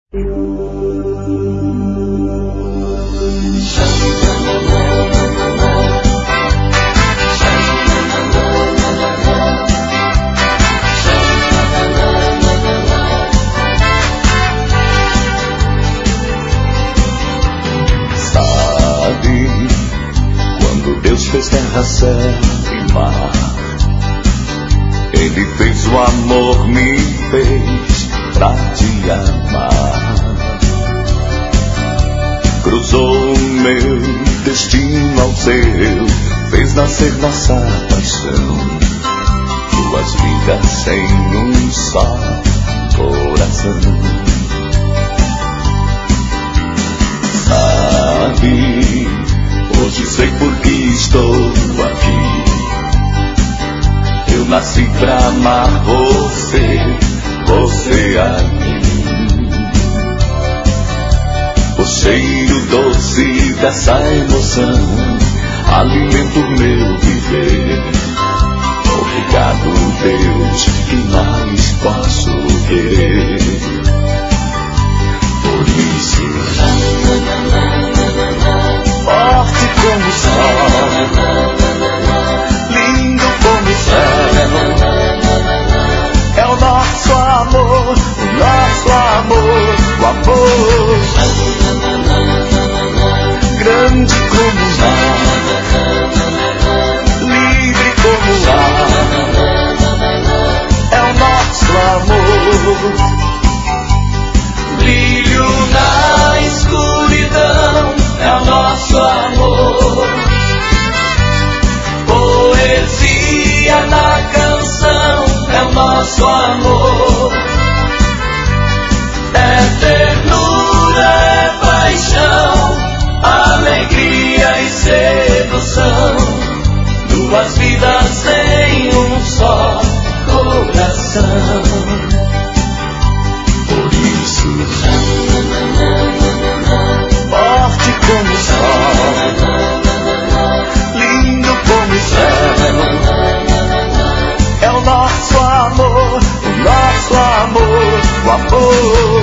Fez terra, céu e mar. Ele fez o amor, me fez pra te amar. Cruzou o meu destino ao seu, fez nascer nossa paixão. Duas vidas em um só coração. Sabe, hoje sei por que estou aqui. Eu nasci pra amar você, você a mim. O cheiro doce dessa emoção alimenta o meu viver. Obrigado, Deus, que mais posso querer? Por isso, forte como o sol, lindo como o céu, é o nosso amor, o amor, grande como o mar, livre como o ar, é o nosso amor. Brilho na escuridão, é o nosso amor. Poesia na canção, é o nosso amor. É ternura, é paixão, alegria e sedução. Duas vidas em um só coração. Por isso, forte como o sol, lindo como o céu, é o nosso amor, o amor.